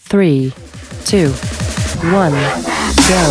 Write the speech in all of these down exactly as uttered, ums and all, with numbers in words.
three, two, one, go.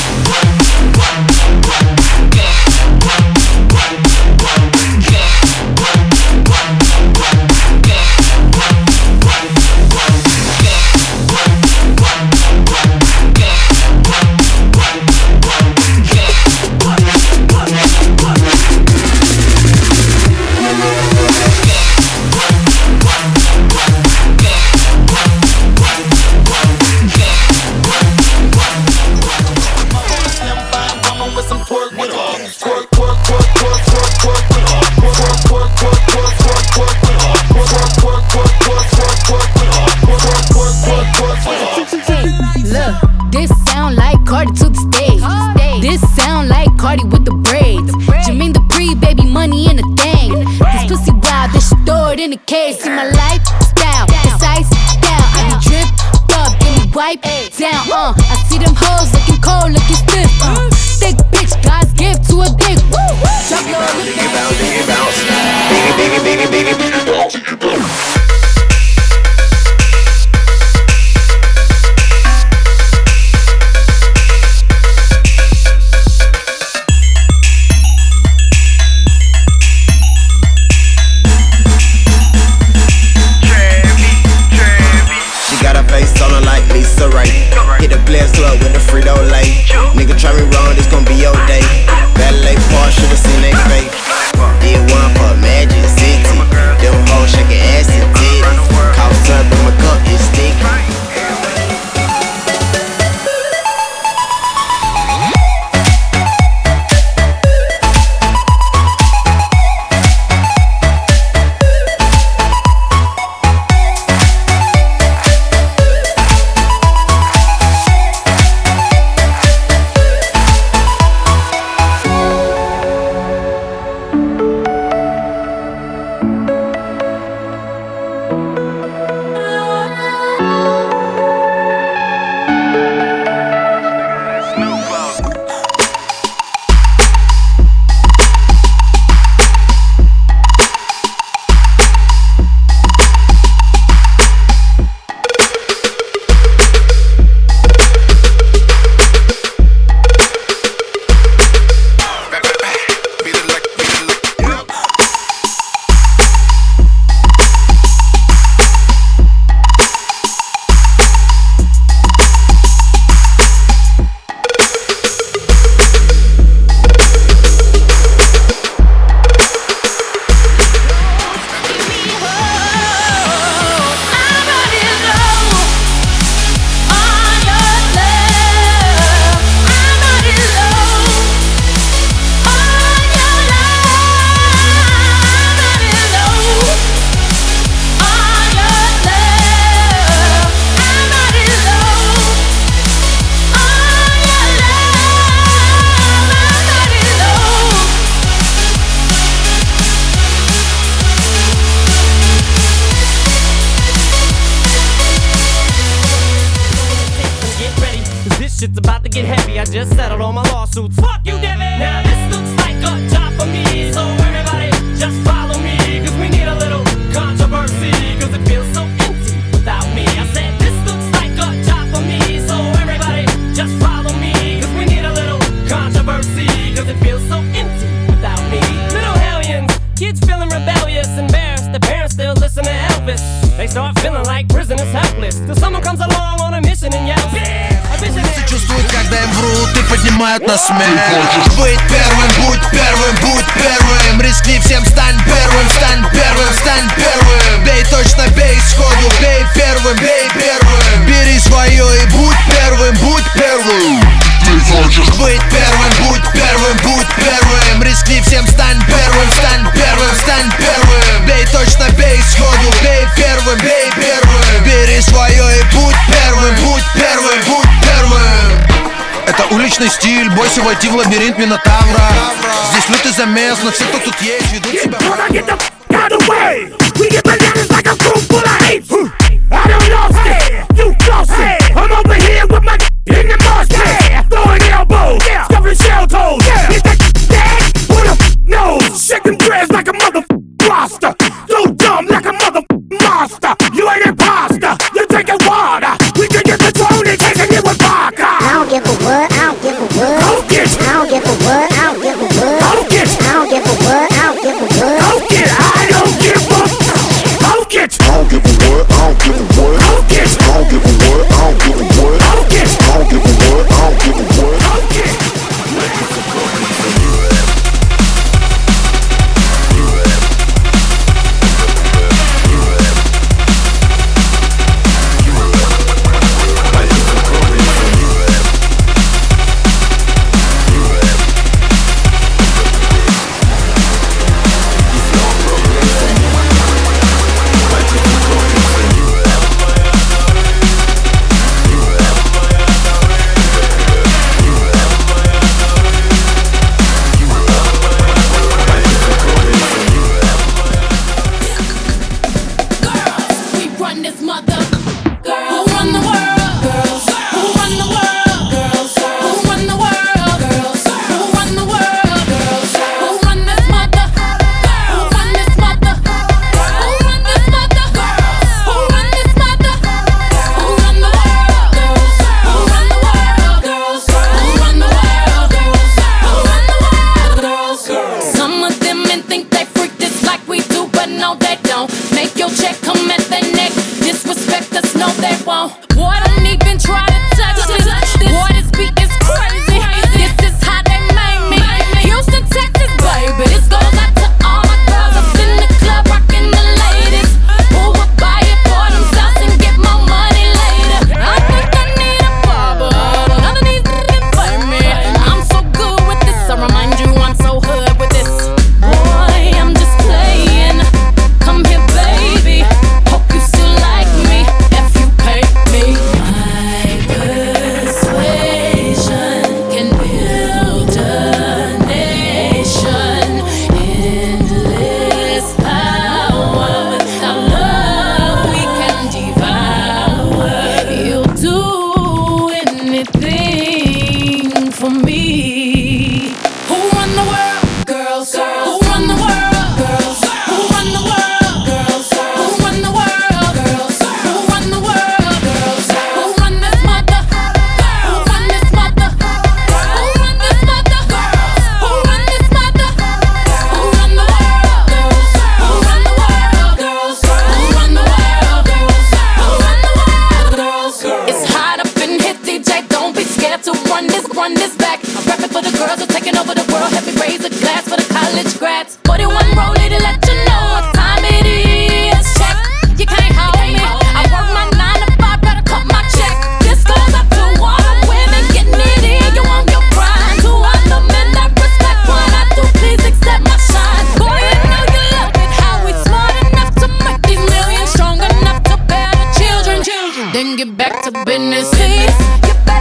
Shit's about to get heavy, I just settled all my lawsuits. Fuck you, Devin! Now this looks like a job for me, so everybody just follow me, cause we need a little controversy, cause it feels so empty without me. I said this looks like a job for me, so everybody just follow me, cause we need a little controversy, cause it feels so empty without me. Little hellions, kids feeling rebellious, embarrassed, the parents still listen to Elvis. They start feeling like prisoners helpless, till someone comes along on a mission and yells, yeah! Чувствуют, когда им врут и поднимают на смех. Быть первым, будь первым, будь первым. Рискни всем, стань первым, стань первым, стань первым. Бей точно, бей сходу, бей первым, бей первым. Бери свое и будь первым, будь первым. Быть первым, будь первым, будь первым. Рискни всем, стань первым, стань первым, стань первым. Бей точно, бей сходу, бей первым, бей первым. Бери свое и будь первым, будь первым, будь первым. Это уличный стиль, бойся войти в лабиринт Минотавра. Здесь лютый замес, но все, кто тут есть, ведут себя. I'm over here with my in the mosh pit, throwing elbows, stuffing shell toes. Hit that dad, put a nose, shaking dreads like a mother roster. So dumb like a mother monster. You ain't imposter, you drinking water. We what, I don't give a what. I don't give a what, I don't give a what. I don't give a what, I don't give a what. I don't give a I don't give a what. I don't give a what, I don't give a what. I don't give a what, I don't give a what. I don't give a what, I don't give a what. I don't give Then get back to business. Please, get back